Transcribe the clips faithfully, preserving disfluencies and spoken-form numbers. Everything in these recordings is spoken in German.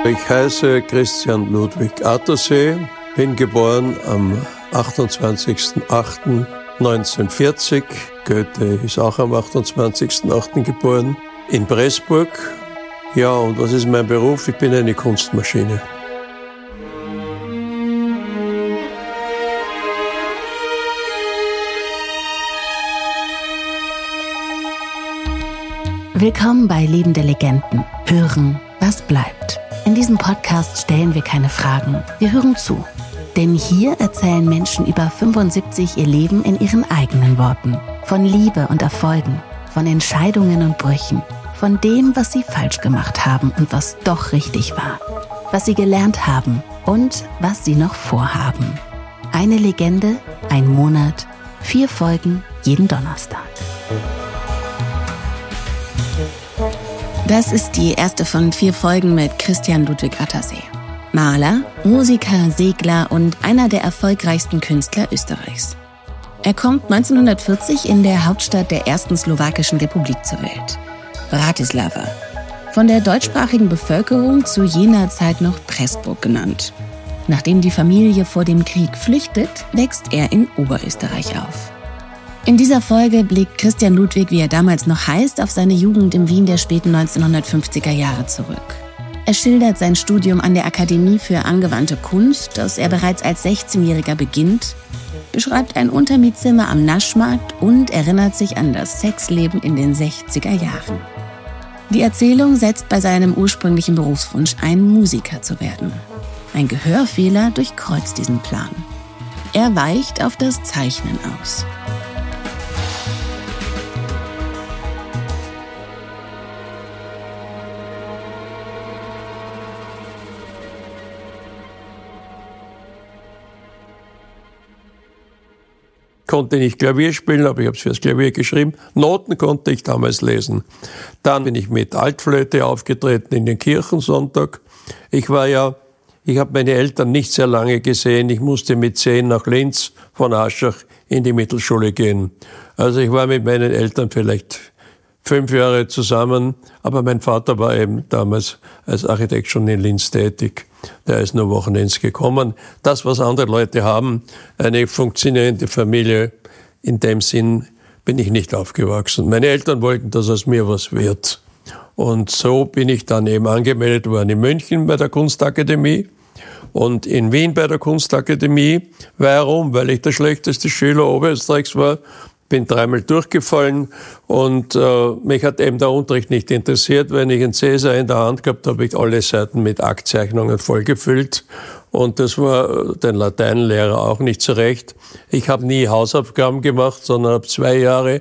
Ich heiße Christian Ludwig Attersee, bin geboren am achtundzwanzigsten achten neunzehnhundertvierzig. Goethe ist auch am achtundzwanzigsten achten geboren, in Pressburg. Ja, und was ist mein Beruf? Ich bin eine Kunstmaschine. Willkommen bei Lebende Legenden. Hören, was bleibt. In diesem Podcast stellen wir keine Fragen, wir hören zu. Denn hier erzählen Menschen über fünfundsiebzig ihr Leben in ihren eigenen Worten. Von Liebe und Erfolgen, von Entscheidungen und Brüchen, von dem, was sie falsch gemacht haben und was doch richtig war. Was sie gelernt haben und was sie noch vorhaben. Eine Legende, ein Monat, vier Folgen jeden Donnerstag. Das ist die erste von vier Folgen mit Christian Ludwig Attersee. Maler, Musiker, Segler und einer der erfolgreichsten Künstler Österreichs. Er kommt neunzehnhundertvierzig in der Hauptstadt der ersten slowakischen Republik zur Welt, Bratislava. Von der deutschsprachigen Bevölkerung zu jener Zeit noch Pressburg genannt. Nachdem die Familie vor dem Krieg flüchtet, wächst er in Oberösterreich auf. In dieser Folge blickt Christian Ludwig, wie er damals noch heißt, auf seine Jugend im Wien der späten neunzehnhundertfünfziger Jahre zurück. Er schildert sein Studium an der Akademie für angewandte Kunst, das er bereits als sechzehnjähriger beginnt, beschreibt ein Untermietzimmer am Naschmarkt und erinnert sich an das Sexleben in den sechziger Jahren. Die Erzählung setzt bei seinem ursprünglichen Berufswunsch ein, Musiker zu werden. Ein Gehörfehler durchkreuzt diesen Plan. Er weicht auf das Zeichnen aus. Konnte nicht Klavier spielen, aber ich habe es fürs Klavier geschrieben. Noten konnte ich damals lesen. Dann bin ich mit Altflöte aufgetreten in den Kirchensonntag. Ich war ja, ich habe meine Eltern nicht sehr lange gesehen. Ich musste mit zehn nach Linz von Aschach in die Mittelschule gehen. Also ich war mit meinen Eltern vielleicht fünf Jahre zusammen, aber mein Vater war eben damals als Architekt schon in Linz tätig. Der ist nur wochenends gekommen. Das, was andere Leute haben, eine funktionierende Familie, in dem Sinn bin ich nicht aufgewachsen. Meine Eltern wollten, dass aus mir was wird. Und so bin ich dann eben angemeldet worden in München bei der Kunstakademie und in Wien bei der Kunstakademie. Warum? Weil ich der schlechteste Schüler Oberösterreichs war. Bin dreimal durchgefallen und äh, mich hat eben der Unterricht nicht interessiert. Wenn ich einen Cäsar in der Hand gehabt habe, ich alle Seiten mit Aktzeichnungen vollgefüllt und das war den Lateinlehrer auch nicht so recht. Ich habe nie Hausaufgaben gemacht, sondern habe zwei Jahre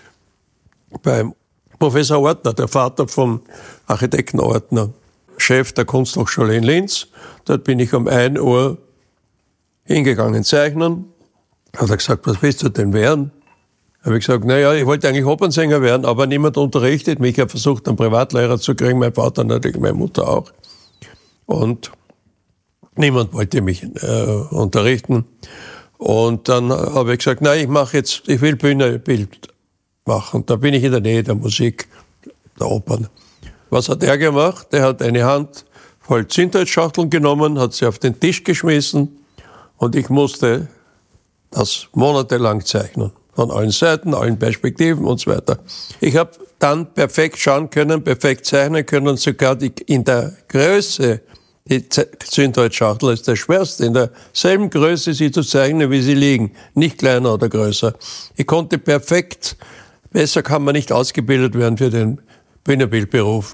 beim Professor Ortner, der Vater vom Architekten Ortner, Chef der Kunsthochschule in Linz. Dort bin ich um ein Uhr hingegangen zeichnen. Hat er gesagt, was willst du denn werden? Habe ich gesagt, naja, ich wollte eigentlich Opernsänger werden, aber niemand unterrichtet mich. Ich habe versucht, einen Privatlehrer zu kriegen, mein Vater natürlich, meine Mutter auch. Und niemand wollte mich äh, unterrichten. Und dann habe ich gesagt, nein, ich mache jetzt, ich will Bühnenbild machen. Da bin ich in der Nähe der Musik, der Opern. Was hat er gemacht? Er hat eine Hand voll Zündholzschachteln genommen, hat sie auf den Tisch geschmissen und ich musste das monatelang zeichnen. Von allen Seiten, allen Perspektiven und so weiter. Ich habe dann perfekt schauen können, perfekt zeichnen können, sogar die, in der Größe, die Zündholzschachtel ist der schwerste, in derselben Größe sie zu zeichnen, wie sie liegen, nicht kleiner oder größer. Ich konnte perfekt, besser kann man nicht ausgebildet werden für den Bühnenbildberuf.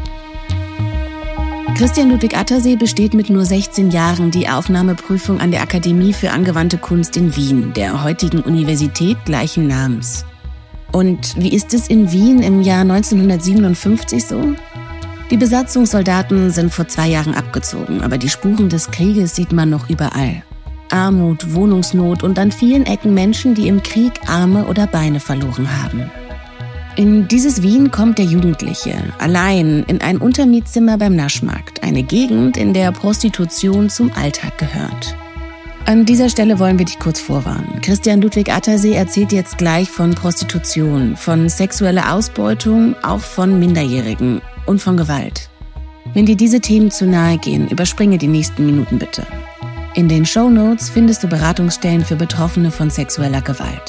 Christian Ludwig Attersee besteht mit nur sechzehn Jahren die Aufnahmeprüfung an der Akademie für angewandte Kunst in Wien, der heutigen Universität gleichen Namens. Und wie ist es in Wien im Jahr neunzehnhundertsiebenundfünfzig so? Die Besatzungssoldaten sind vor zwei Jahren abgezogen, aber die Spuren des Krieges sieht man noch überall. Armut, Wohnungsnot und an vielen Ecken Menschen, die im Krieg Arme oder Beine verloren haben. In dieses Wien kommt der Jugendliche, allein in ein Untermietzimmer beim Naschmarkt, eine Gegend, in der Prostitution zum Alltag gehört. An dieser Stelle wollen wir dich kurz vorwarnen. Christian Ludwig Attersee erzählt jetzt gleich von Prostitution, von sexueller Ausbeutung, auch von Minderjährigen und von Gewalt. Wenn dir diese Themen zu nahe gehen, überspringe die nächsten Minuten bitte. In den Shownotes findest du Beratungsstellen für Betroffene von sexueller Gewalt.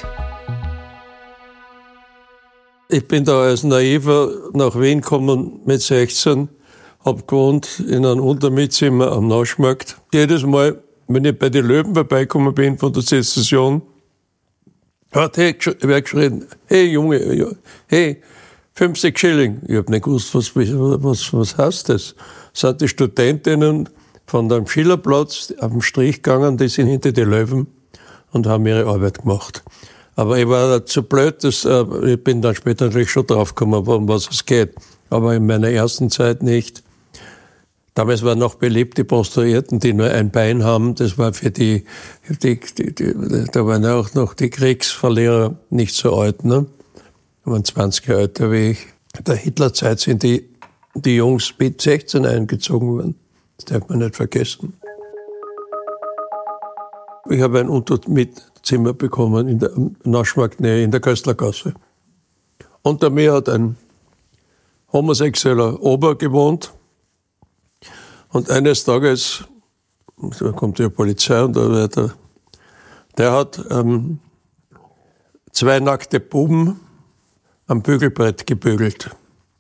Ich bin da als Naiver nach Wien gekommen mit sechzehn, habe gewohnt in einem Untermietzimmer am Naschmarkt. Jedes Mal, wenn ich bei den Löwen vorbeigekommen bin von der Sezession, hat wer geschrien, hey Junge, hey, fünfzig Schilling. Ich habe nicht gewusst, was, was, was heißt das? Das sind die Studentinnen von dem Schillerplatz auf den Strich gegangen, die sind hinter die Löwen und haben ihre Arbeit gemacht. Aber ich war zu blöd, dass, äh, ich bin dann später natürlich schon draufgekommen, um was es geht. Aber in meiner ersten Zeit nicht. Damals waren noch beliebt die Prostituierten, die nur ein Bein haben. Das war für die, die, die, die da waren auch noch die Kriegsverlierer nicht so alt, ne? Die waren zwanzig Jahre älter wie ich. In der Hitlerzeit sind die, die Jungs mit sechzehn eingezogen worden. Das darf man nicht vergessen. Ich habe ein Untermietzimmer bekommen in der Naschmarktnähe in der Köstlergasse. Unter mir hat ein homosexueller Ober gewohnt. Und eines Tages, da kommt die Polizei und so weiter, der hat ähm, zwei nackte Buben am Bügelbrett gebügelt.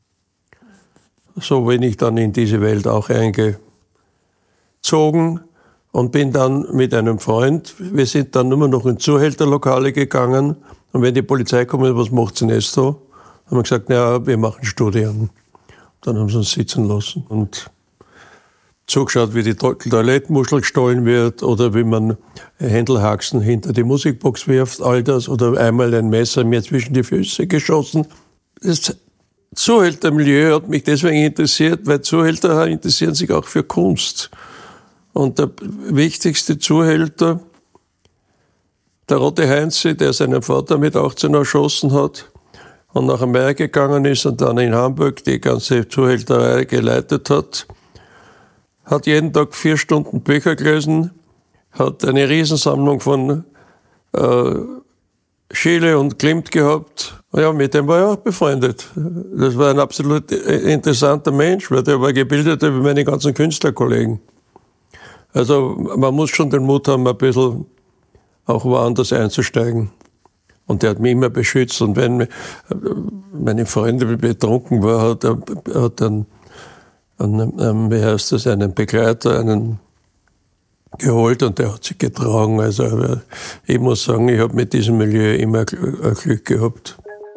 So bin ich dann in diese Welt auch eingezogen und bin dann mit einem Freund, wir sind dann nur noch in Zuhälterlokale gegangen und wenn die Polizei kommt, was macht sie denn jetzt so? Haben wir gesagt, naja, wir machen Studien. Dann haben sie uns sitzen lassen und zugeschaut, wie die Toilettenmuschel gestohlen wird oder wie man Händelhaxen hinter die Musikbox wirft, all das, oder einmal ein Messer mir zwischen die Füße geschossen. Das Zuhältermilieu hat mich deswegen interessiert, weil Zuhälter interessieren sich auch für Kunst. Und der wichtigste Zuhälter, der Rote Heinze, der seinen Vater mit achtzehn erschossen hat und nach Amerika gegangen ist und dann in Hamburg die ganze Zuhälterei geleitet hat, hat jeden Tag vier Stunden Bücher gelesen, hat eine Riesensammlung von äh, Schiele und Klimt gehabt. Ja, mit dem war er auch befreundet. Das war ein absolut interessanter Mensch, weil der war gebildeter wie meine ganzen Künstlerkollegen. Also man muss schon den Mut haben, ein bisschen auch woanders einzusteigen. Und der hat mich immer beschützt. Und wenn meine Freunde betrunken war, hat er hat dann einen, ähm, wie heißt das, einen Begleiter, einen geholt und der hat sich getragen. Also ich muss sagen, ich habe mit diesem Milieu immer Glück gehabt.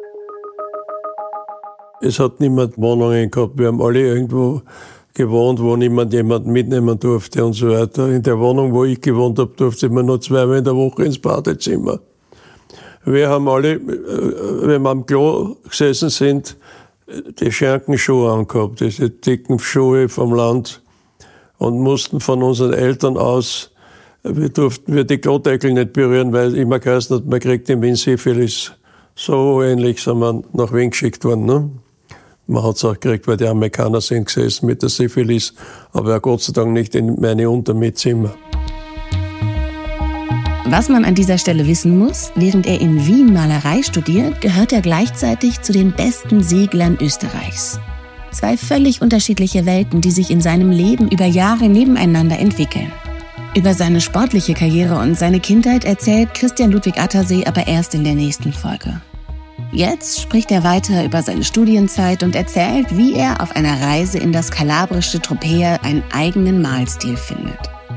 Es hat niemand Wohnungen gehabt. Wir haben alle irgendwo gewohnt, wo niemand jemanden mitnehmen durfte und so weiter. In der Wohnung, wo ich gewohnt habe, durfte man nur zweimal in der Woche ins Badezimmer. Wir haben alle, wenn wir am Klo gesessen sind, die Schenkenschuhe angehabt, diese dicken Schuhe vom Land, und mussten von unseren Eltern aus, wir durften wir die Klodeckel nicht berühren, weil immer geheißen hat, man kriegt in Wien Syphilis. So ähnlich sind wir nach Wien geschickt worden. Ne? Man hat es auch gekriegt, weil die Amerikaner sind gesessen mit der Syphilis, aber Gott sei Dank nicht in meine Untermietzimmer. Was man an dieser Stelle wissen muss, während er in Wien Malerei studiert, gehört er gleichzeitig zu den besten Seglern Österreichs. Zwei völlig unterschiedliche Welten, die sich in seinem Leben über Jahre nebeneinander entwickeln. Über seine sportliche Karriere und seine Kindheit erzählt Christian Ludwig Attersee aber erst in der nächsten Folge. Jetzt spricht er weiter über seine Studienzeit und erzählt, wie er auf einer Reise in das kalabrische Tropea einen eigenen Malstil findet.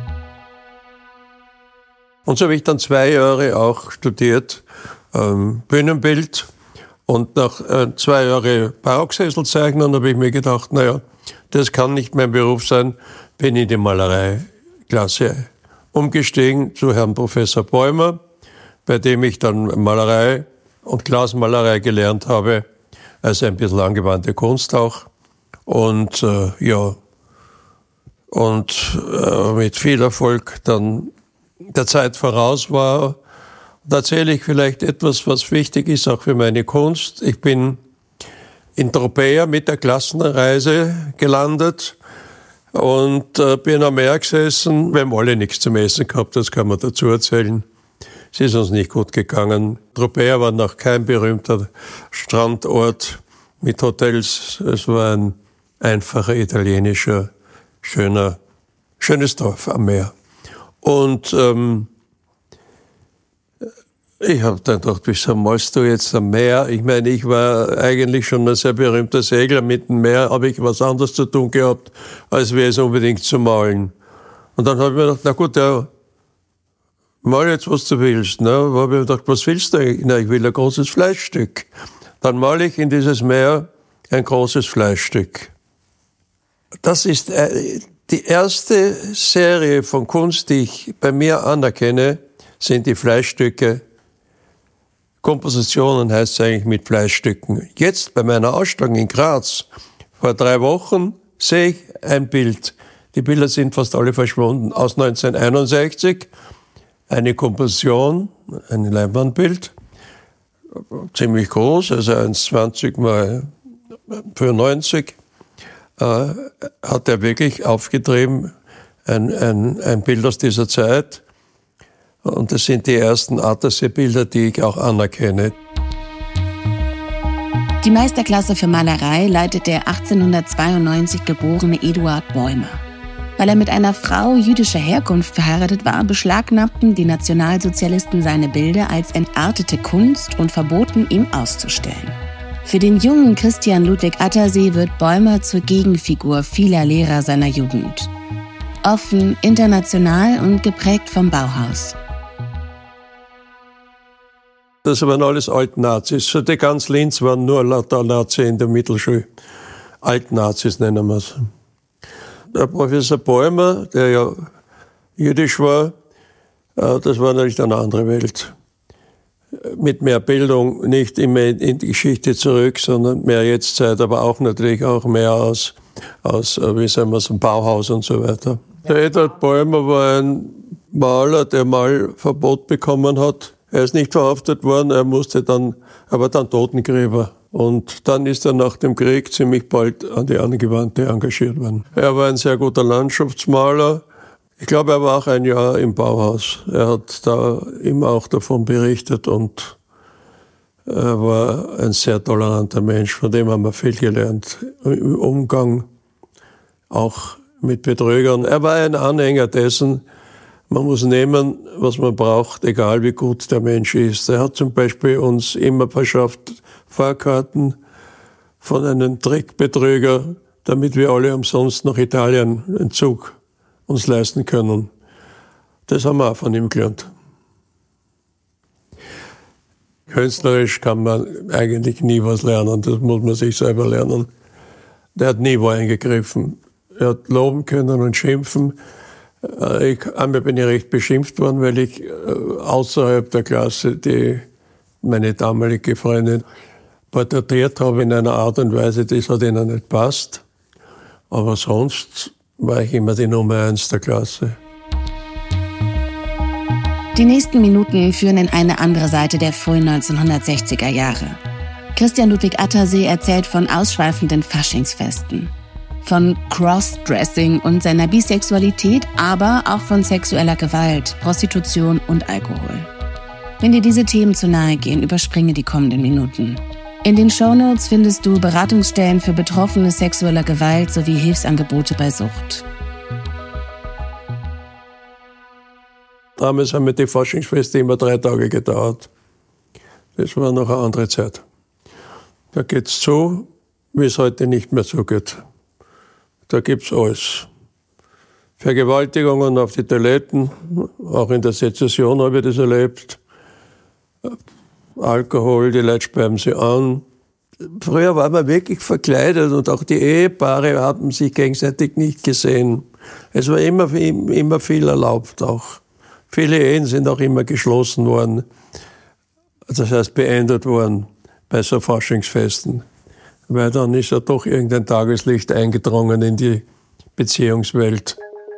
Und so habe ich dann zwei Jahre auch studiert, ähm, Bühnenbild. Und nach äh, zwei Jahren Barocksesselzeichnen habe ich mir gedacht, naja, das kann nicht mein Beruf sein, bin in die Malereiklasse umgestiegen zu Herrn Professor Bäumer, bei dem ich dann Malerei und Glasmalerei gelernt habe, also ein bisschen angewandte Kunst auch. Und äh, ja, und äh, mit viel Erfolg dann der Zeit voraus war. Da erzähle ich vielleicht etwas, was wichtig ist, auch für meine Kunst. Ich bin in Tropea mit der Klassenreise gelandet und äh, bin am Meer gesessen. Wir haben alle nichts zum Essen gehabt, das kann man dazu erzählen. Es ist uns nicht gut gegangen. Tropea war noch kein berühmter Strandort mit Hotels. Es war ein einfacher italienischer, schöner, schönes Dorf am Meer. Und ähm, ich habe dann gedacht, wieso malst du jetzt am Meer? Ich meine, ich war eigentlich schon ein sehr berühmter Segler. Mit dem Meer habe ich was anderes zu tun gehabt, als wir es unbedingt zu malen. Und dann habe ich mir gedacht, na gut, ja, mal jetzt, was du willst. Ne? Da habe ich mir gedacht, was willst du eigentlich? Na, ich will ein großes Fleischstück. Dann male ich in dieses Meer ein großes Fleischstück. Das ist die erste Serie von Kunst, die ich bei mir anerkenne, sind die Fleischstücke. Kompositionen heißt es eigentlich mit Fleischstücken. Jetzt bei meiner Ausstellung in Graz, vor drei Wochen, sehe ich ein Bild. Die Bilder sind fast alle verschwunden. Aus neunzehnhunderteinundsechzig, eine Komposition, ein Leinwandbild, ziemlich groß, also eins Komma zwanzig mal fünfundneunzig, äh, hat er wirklich aufgetrieben, ein, ein, ein Bild aus dieser Zeit. Und das sind die ersten Attersee-Bilder, die ich auch anerkenne. Die Meisterklasse für Malerei leitet der achtzehnhundertzweiundneunzig geborene Eduard Bäumer. Weil er mit einer Frau jüdischer Herkunft verheiratet war, beschlagnahmten die Nationalsozialisten seine Bilder als entartete Kunst und verboten, ihm auszustellen. Für den jungen Christian Ludwig Attersee wird Bäumer zur Gegenfigur vieler Lehrer seiner Jugend. Offen, international und geprägt vom Bauhaus. Das waren alles Altnazis. So die ganz Linz waren nur lauter Nazi in der Mittelschule. Altnazis nennen wir es. Der Professor Bäumer, der ja jüdisch war, das war natürlich eine andere Welt. Mit mehr Bildung, nicht immer in die Geschichte zurück, sondern mehr Jetztzeit, aber auch natürlich auch mehr aus, aus wie sagen wir es, dem Bauhaus und so weiter. Der Eduard Bäumer war ein Maler, der mal Verbot bekommen hat. Er ist nicht verhaftet worden, er musste dann, er war dann Totengräber. Und dann ist er nach dem Krieg ziemlich bald an die Angewandte engagiert worden. Er war ein sehr guter Landschaftsmaler. Ich glaube, er war auch ein Jahr im Bauhaus. Er hat da immer auch davon berichtet und er war ein sehr toleranter Mensch. Von dem haben wir viel gelernt. Im Umgang auch mit Betrügern. Er war ein Anhänger dessen, man muss nehmen, was man braucht, egal wie gut der Mensch ist. Er hat zum Beispiel uns immer verschafft Fahrkarten von einem Trickbetrüger, damit wir alle umsonst nach Italien einen Zug uns leisten können. Das haben wir auch von ihm gelernt. Künstlerisch kann man eigentlich nie was lernen, das muss man sich selber lernen. Der hat nie wo eingegriffen. Er hat loben können und schimpfen. Ich, einmal bin ich recht beschimpft worden, weil ich äh, außerhalb der Klasse die, meine damalige Freundin porträtiert habe in einer Art und Weise, das hat ihnen nicht passt. Aber sonst war ich immer die Nummer eins der Klasse. Die nächsten Minuten führen in eine andere Seite der frühen neunzehnhundertsechziger Jahre. Christian Ludwig Attersee erzählt von ausschweifenden Faschingsfesten, von Crossdressing und seiner Bisexualität, aber auch von sexueller Gewalt, Prostitution und Alkohol. Wenn dir diese Themen zu nahe gehen, überspringe die kommenden Minuten. In den Shownotes findest du Beratungsstellen für Betroffene sexueller Gewalt sowie Hilfsangebote bei Sucht. Damals haben wir die Faschingsfeste immer drei Tage gedauert. Das war noch eine andere Zeit. Da geht's so, wie es heute nicht mehr so geht. Da gibt's alles. Vergewaltigungen auf die Toiletten, auch in der Sezession habe ich das erlebt. Alkohol, die Leute sperren sie an. Früher war man wirklich verkleidet und auch die Ehepaare haben sich gegenseitig nicht gesehen. Es war immer, immer viel erlaubt auch. Viele Ehen sind auch immer geschlossen worden, das heißt beendet worden bei so Faschingsfesten. Weil dann ist ja doch irgendein Tageslicht eingedrungen in die Beziehungswelt.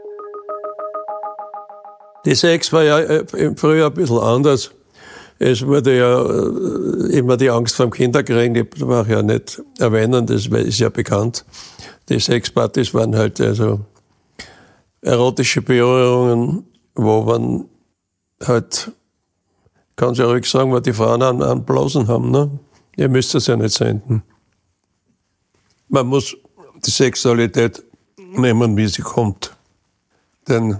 Die Sex war ja früher ein bisschen anders. Es wurde ja immer die Angst vor dem Kinderkriegen, die war ja nicht erwähnen, das ist ja bekannt. Die Sexpartys waren halt also erotische Berührungen, wo man halt, kann ich ja ruhig sagen, was die Frauen an, an Blasen haben, ne? Ihr müsst es ja nicht senden. Man muss die Sexualität nehmen, wie sie kommt. Denn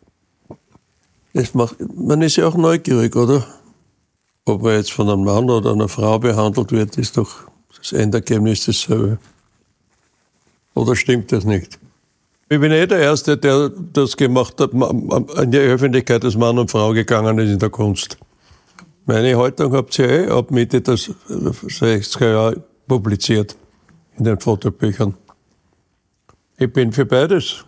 es macht, man ist ja auch neugierig, oder? Ob man jetzt von einem Mann oder einer Frau behandelt wird, ist doch das Endergebnis dasselbe. Oder stimmt das nicht? Ich bin eh der Erste, der das gemacht hat, in die Öffentlichkeit als Mann und Frau gegangen ist in der Kunst. Meine Haltung habt ihr eh ab Mitte der sechziger Jahre publiziert in den Fotobüchern. Ich bin für beides.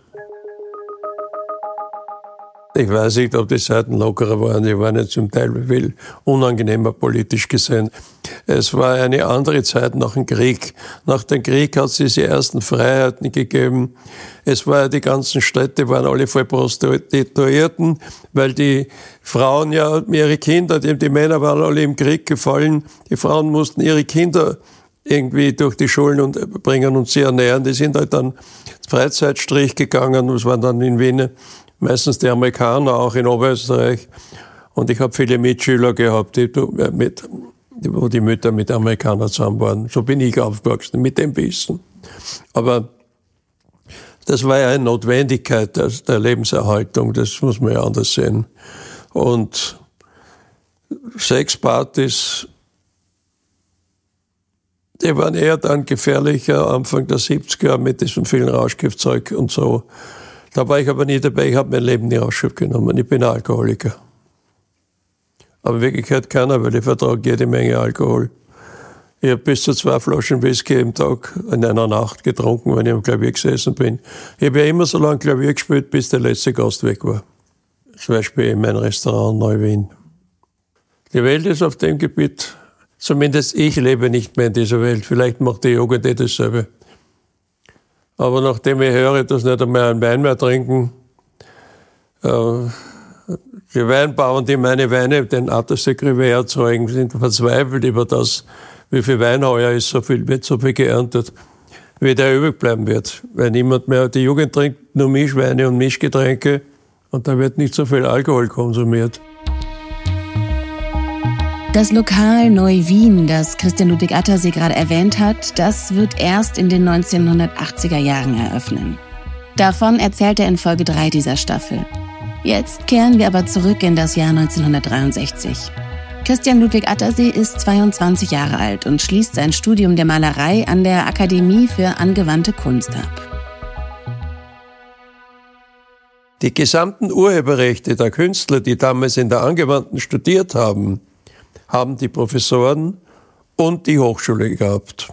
Ich weiß nicht, ob die Seiten lockerer waren. Die waren ja zum Teil viel unangenehmer politisch gesehen. Es war eine andere Zeit nach dem Krieg. Nach dem Krieg hat es diese ersten Freiheiten gegeben. Es war, die ganzen Städte waren alle voll Prostituierten, weil die Frauen ja ihre Kinder, die, die Männer waren alle im Krieg gefallen. Die Frauen mussten ihre Kinder irgendwie durch die Schulen und bringen und sie ernähren. Die sind halt dann Freizeitstrich gegangen. Das waren dann in Wien meistens die Amerikaner, auch in Oberösterreich. Und ich habe viele Mitschüler gehabt, die, mit, wo die Mütter mit Amerikanern zusammen waren. So bin ich aufgewachsen, mit dem Wissen. Aber das war ja eine Notwendigkeit der, der Lebenserhaltung, das muss man ja anders sehen. Und Sexpartys, die waren eher dann gefährlicher, Anfang der siebziger mit diesem vielen Rauschgiftzeug und so. Da war ich aber nie dabei, ich habe mein Leben nie Rauschgift genommen, ich bin ein Alkoholiker. Aber in Wirklichkeit keiner, weil ich vertrage jede Menge Alkohol. Ich habe bis zu zwei Flaschen Whisky im Tag in einer Nacht getrunken, wenn ich am Klavier gesessen bin. Ich habe ja immer so lange Klavier gespielt, bis der letzte Gast weg war. Zum Beispiel in meinem Restaurant Neu-Wien. Die Welt ist auf dem Gebiet, zumindest ich lebe nicht mehr in dieser Welt. Vielleicht macht die Jugend eh dasselbe. Aber nachdem ich höre, dass nicht einmal einen Wein mehr trinken, äh, die Weinbauern, die meine Weine, den Attersegrivé erzeugen, sind verzweifelt über das, wie viel Wein heuer ist, so viel, wird so viel geerntet, wie der übrig bleiben wird. Weil niemand mehr, die Jugend trinkt nur Mischweine und Mischgetränke und da wird nicht so viel Alkohol konsumiert. Das Lokal Neu-Wien, das Christian Ludwig Attersee gerade erwähnt hat, das wird erst in den neunzehnhundertachtziger Jahren eröffnen. Davon erzählt er in Folge drei dieser Staffel. Jetzt kehren wir aber zurück in das Jahr neunzehnhundertdreiundsechzig. Christian Ludwig Attersee ist zweiundzwanzig Jahre alt und schließt sein Studium der Malerei an der Akademie für angewandte Kunst ab. Die gesamten Urheberrechte der Künstler, die damals in der Angewandten studiert haben, haben die Professoren und die Hochschule gehabt.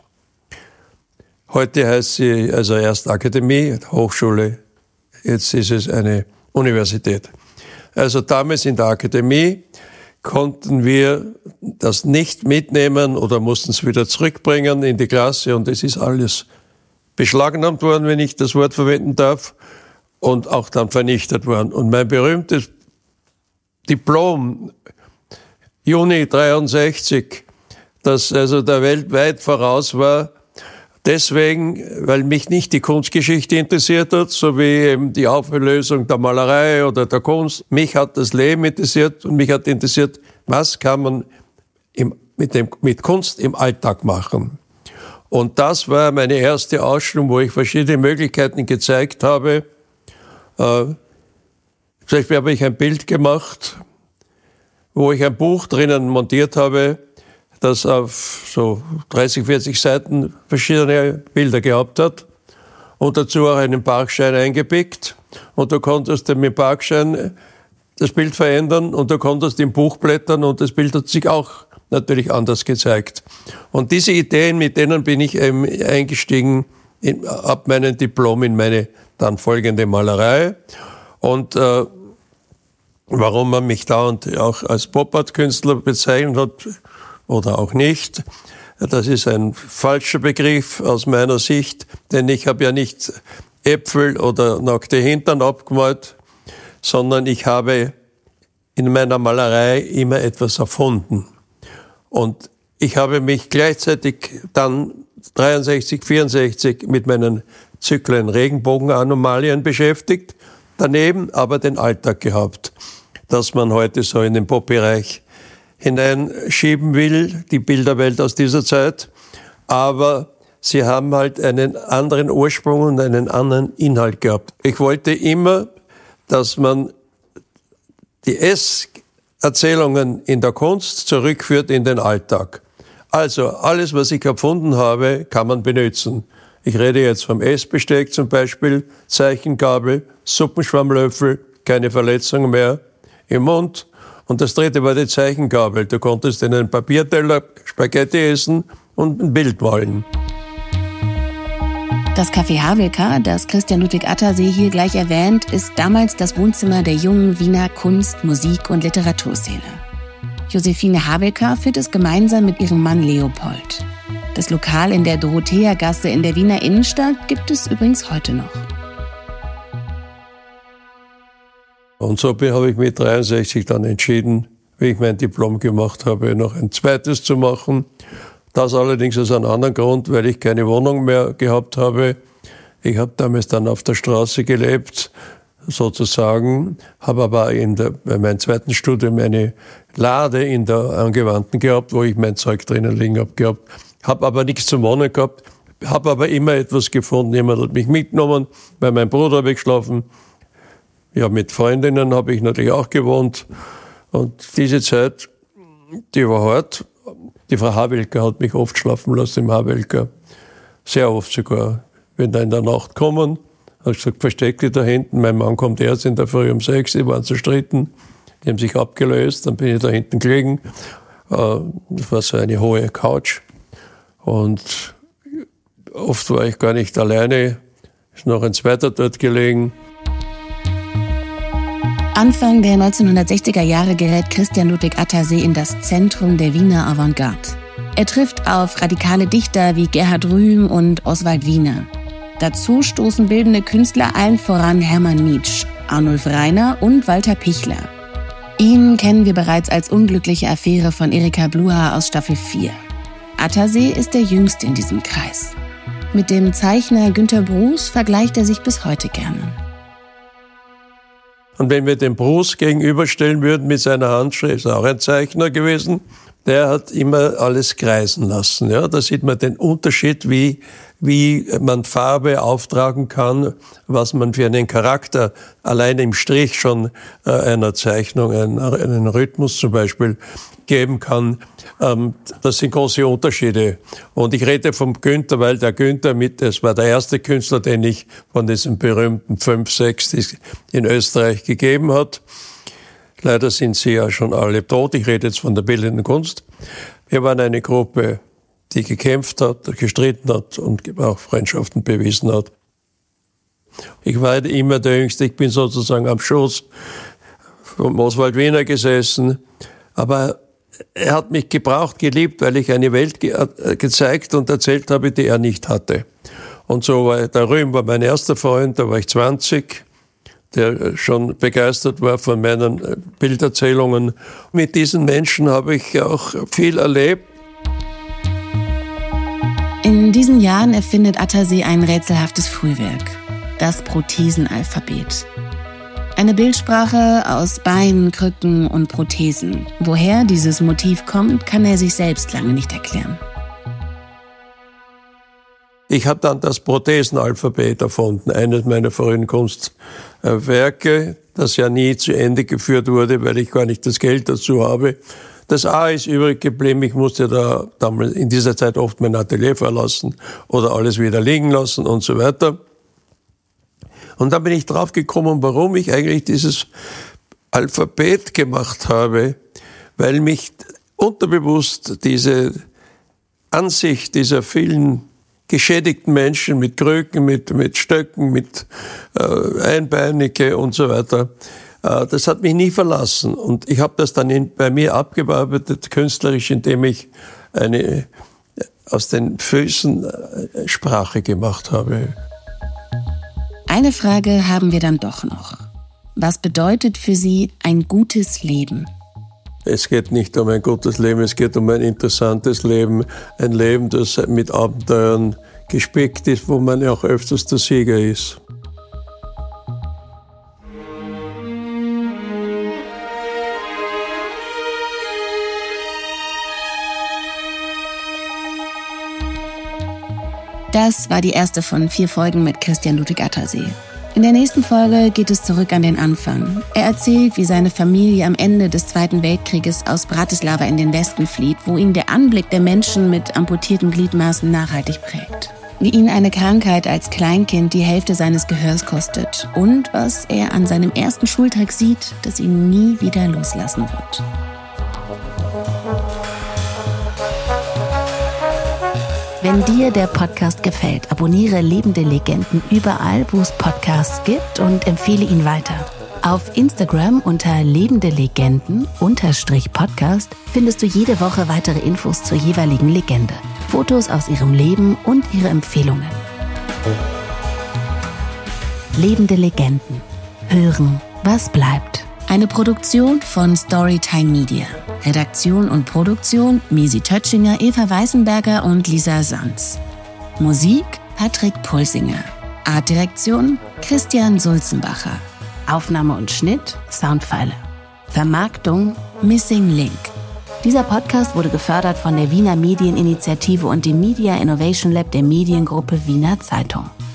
Heute heißt sie also erst Akademie, Hochschule, jetzt ist es eine Universität. Also damals in der Akademie konnten wir das nicht mitnehmen oder mussten es wieder zurückbringen in die Klasse und es ist alles beschlagnahmt worden, wenn ich das Wort verwenden darf, und auch dann vernichtet worden. Und mein berühmtes Diplom Juni dreiundsechzig, das also der Welt weit voraus war, deswegen, weil mich nicht die Kunstgeschichte interessiert hat, so wie eben die Auflösung der Malerei oder der Kunst. Mich hat das Leben interessiert und mich hat interessiert, was kann man im, mit, dem, mit Kunst im Alltag machen. Und das war meine erste Ausstellung, wo ich verschiedene Möglichkeiten gezeigt habe. Äh, zum Beispiel habe ich ein Bild gemacht, wo ich ein Buch drinnen montiert habe, das auf so dreißig, vierzig Seiten verschiedene Bilder gehabt hat und dazu auch einen Parkschein eingepickt. Und du konntest mit dem Parkschein das Bild verändern und du konntest im Buch blättern und das Bild hat sich auch natürlich anders gezeigt. Und diese Ideen, mit denen bin ich eben eingestiegen in, ab meinem Diplom in meine dann folgende Malerei. Und äh, warum man mich da und auch als Pop-Art-Künstler bezeichnet hat oder auch nicht, das ist ein falscher Begriff aus meiner Sicht, denn ich habe ja nicht Äpfel oder nackte Hintern abgemalt, sondern ich habe in meiner Malerei immer etwas erfunden. Und ich habe mich gleichzeitig dann dreiundsechzig, vierundsechzig mit meinen Zyklen Regenbogenanomalien beschäftigt, daneben aber den Alltag gehabt, dass man heute so in den Pop-Bereich hineinschieben will, die Bilderwelt aus dieser Zeit. Aber sie haben halt einen anderen Ursprung und einen anderen Inhalt gehabt. Ich wollte immer, dass man die Esserzählungen in der Kunst zurückführt in den Alltag. Also alles, was ich erfunden habe, kann man benutzen. Ich rede jetzt vom Essbesteck zum Beispiel, Zeichengabel, Suppenschwammlöffel, keine Verletzung mehr im Mund. Und das dritte war die Zeichengabel. Du konntest in einen Papierteller Spaghetti essen und ein Bild malen. Das Café Havelka, das Christian Ludwig Attersee hier gleich erwähnt, ist damals das Wohnzimmer der jungen Wiener Kunst-, Musik- und Literaturszene. Josephine Havelka führt es gemeinsam mit ihrem Mann Leopold. Das Lokal in der Dorotheagasse in der Wiener Innenstadt gibt es übrigens heute noch. Und so habe ich mit dreiundsechzig dann entschieden, wie ich mein Diplom gemacht habe, noch ein zweites zu machen. Das allerdings aus einem anderen Grund, weil ich keine Wohnung mehr gehabt habe. Ich habe damals dann auf der Straße gelebt, sozusagen, habe aber in der, bei meinem zweiten Studium eine Lade in der Angewandten gehabt, wo ich mein Zeug drinnen liegen habe gehabt. Habe aber nichts zum Wohnen gehabt, habe aber immer etwas gefunden. Jemand hat mich mitgenommen, bei meinem Bruder habe ich geschlafen. Ja, mit Freundinnen habe ich natürlich auch gewohnt. Und diese Zeit, die war hart. Die Frau Havelka hat mich oft schlafen lassen im Havelka. Sehr oft sogar. Wenn da in der Nacht kommen, habe ich gesagt, versteck dich da hinten. Mein Mann kommt erst in der Früh um sechs, die waren zerstritten. Die haben sich abgelöst, dann bin ich da hinten gelegen. Das war so eine hohe Couch. Und oft war ich gar nicht alleine. Ist noch ein zweiter dort gelegen. Anfang der neunzehnhundertsechziger Jahre gerät Christian Ludwig Attersee in das Zentrum der Wiener Avantgarde. Er trifft auf radikale Dichter wie Gerhard Rühm und Oswald Wiener. Dazu stoßen bildende Künstler allen voran Hermann Nitsch, Arnulf Rainer und Walter Pichler. Ihn kennen wir bereits als unglückliche Affäre von Erika Bluha aus Staffel vier. Attersee ist der Jüngste in diesem Kreis. Mit dem Zeichner Günter Bruce vergleicht er sich bis heute gerne. Und wenn wir den Bruce gegenüberstellen würden mit seiner Handschrift, ist auch ein Zeichner gewesen, der hat immer alles kreisen lassen. Ja, da sieht man den Unterschied, wie, wie man Farbe auftragen kann, was man für einen Charakter allein im Strich schon äh, einer Zeichnung, einen, einen Rhythmus zum Beispiel, geben kann. Ähm, das sind große Unterschiede. Und ich rede vom Günther, weil der Günther mit, das war der erste Künstler, den ich von diesen berühmten fünf, sechs, die es in Österreich gegeben hat. Leider sind sie ja schon alle tot. Ich rede jetzt von der bildenden Kunst. Wir waren eine Gruppe, die gekämpft hat, gestritten hat und auch Freundschaften bewiesen hat. Ich war immer der Jüngste. Ich bin sozusagen am Schoß von Oswald Wiener gesessen. Aber er hat mich gebraucht, geliebt, weil ich eine Welt ge- gezeigt und erzählt habe, die er nicht hatte. Und so war der Rühm war mein erster Freund, da war ich zwanzig, der schon begeistert war von meinen Bilderzählungen. Mit diesen Menschen habe ich auch viel erlebt. In diesen Jahren erfindet Attersee ein rätselhaftes Frühwerk, das Prothesenalphabet. Eine Bildsprache aus Beinen, Krücken und Prothesen. Woher dieses Motiv kommt, kann er sich selbst lange nicht erklären. Ich habe dann das Prothesenalphabet erfunden, eines meiner frühen Kunstwerke, das ja nie zu Ende geführt wurde, weil ich gar nicht das Geld dazu habe. Das A ist übrig geblieben. Ich musste da damals in dieser Zeit oft mein Atelier verlassen oder alles wieder liegen lassen und so weiter. Und dann bin ich drauf gekommen, warum ich eigentlich dieses Alphabet gemacht habe, weil mich unterbewusst diese Ansicht dieser vielen geschädigten Menschen mit Krücken, mit, mit Stöcken, mit äh, Einbeinige und so weiter, äh, das hat mich nie verlassen. Und ich habe das dann in, bei mir abgearbeitet, künstlerisch, indem ich eine aus den Füßen äh, Sprache gemacht habe. Eine Frage haben wir dann doch noch. Was bedeutet für Sie ein gutes Leben? Es geht nicht um ein gutes Leben, es geht um ein interessantes Leben. Ein Leben, das mit Abenteuern gespickt ist, wo man ja auch öfters der Sieger ist. Das war die erste von vier Folgen mit Christian Ludwig Attersee. In der nächsten Folge geht es zurück an den Anfang. Er erzählt, wie seine Familie am Ende des Zweiten Weltkrieges aus Bratislava in den Westen flieht, wo ihn der Anblick der Menschen mit amputierten Gliedmaßen nachhaltig prägt. Wie ihn eine Krankheit als Kleinkind die Hälfte seines Gehörs kostet und was er an seinem ersten Schultag sieht, das ihn nie wieder loslassen wird. Wenn dir der Podcast gefällt, abonniere Lebende Legenden überall, wo es Podcasts gibt und empfehle ihn weiter. Auf Instagram unter Lebende Legenden unterstrich Podcast findest du jede Woche weitere Infos zur jeweiligen Legende, Fotos aus ihrem Leben und ihre Empfehlungen. Lebende Legenden. Hören, was bleibt. Eine Produktion von Storytime Media. Redaktion und Produktion Misi Tötschinger, Eva Weißenberger und Lisa Sanz. Musik Patrick Pulsinger. Artdirektion Christian Sulzenbacher. Aufnahme und Schnitt Soundpfeile. Vermarktung Missing Link. Dieser Podcast wurde gefördert von der Wiener Medieninitiative und dem Media Innovation Lab der Mediengruppe Wiener Zeitung.